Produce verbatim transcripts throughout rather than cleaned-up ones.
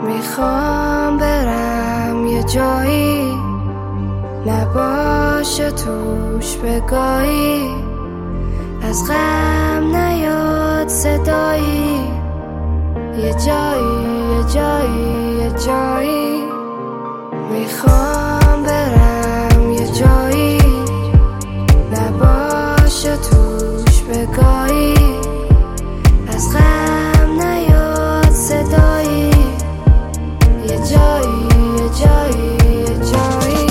میخوام برم یه جایی نباشه توش بگاهی، از غم نیاد صدایی، یه جایی یه جایی یه جایی. میخوام برم یه جایی نباشه توش بگاهی، از غم نیاد صدایی، یه جایی یه جایی یه جایی.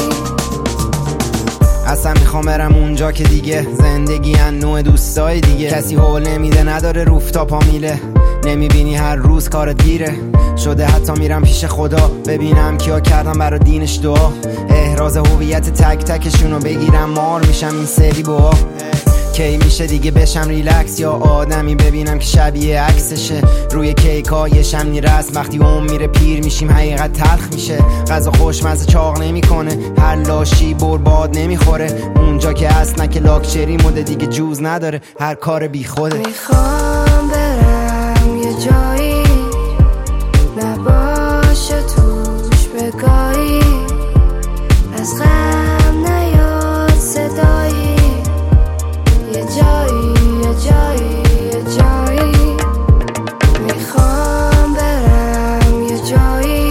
اصلا میخوام برم اونجا که دیگه زندگی ان نوع دوستای دیگه، کسی حول نمیده نداره روفتاپا میله، نمیبینی هر روز کار دیره شده، حتی میرم پیش خدا ببینم کیا کردم برا دینش دعا، احراز هویت تک تکشونو بگیرم مار میشم این سری با کی میشه دیگه بشم ریلکس، یا آدمی ببینم که شبیه عکسشه روی کیکا یه شمنی رسم، وقتی اون میره پیر میشیم حقیقت تلخ میشه، غذا خوشمزه چاق نمیکنه، هر لاشی برباد نمیخوره، اونجا که اصلا که لاکچری مده دیگه جوز نداره، هر کار بی خوده. میخوام برم یه جایی نباشه توش بگاهی، از غم نیاد صدایی، یه جایی یه جایی یه جایی. میخوام برم یه جایی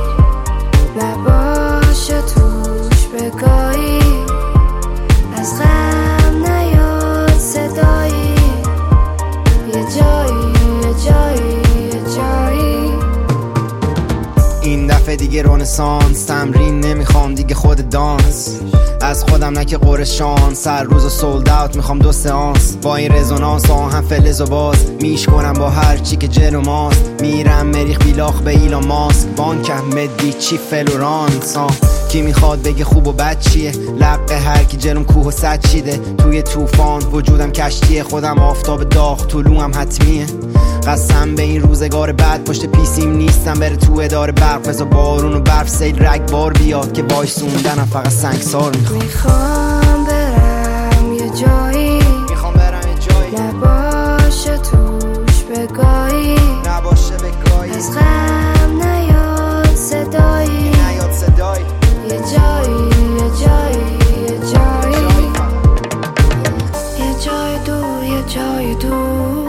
نباشه توش بگاهی، از غم نیاد صدایی، یه جایی یه جایی یه جایی. این دفعه دیگه رنسانس تمرین نمیخوام دیگه خود دانس، از خودم نه که قرشانس، هر روز سولد اوت میخوام دو سانس، با این رزونانس آهن فلز و باز میش کنم با هر چی که جلو ماست، میرم مریخ بیلاخ به ایلان ماسک، بانکم مدی چی فلورانس. کی میخواد بگه خوب و بد چیه، لقه هر کی جلوم کوه و سد چیده، توی طوفان وجودم کشتیه، خودم آفتاب داغ طلوعم حتمیه، قسم به این روزگار بعد پشت پیسیم نیستم بره تو اداره برق، بذار بارون و برف سیل رگبار بیاد که وایسوندنم فقط سنگسار میخوام. میخوام برم یه جایی میخوام برم یه جایی نباشه توش بگاهی، نباشه بگاهی، از غم نیاد صدایی، نیاد صدایی، یه جایی یه جایی یه جایی، یه جای دور یه جای دور،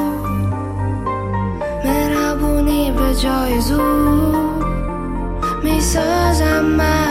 مهربونی به جای زور، میسازم من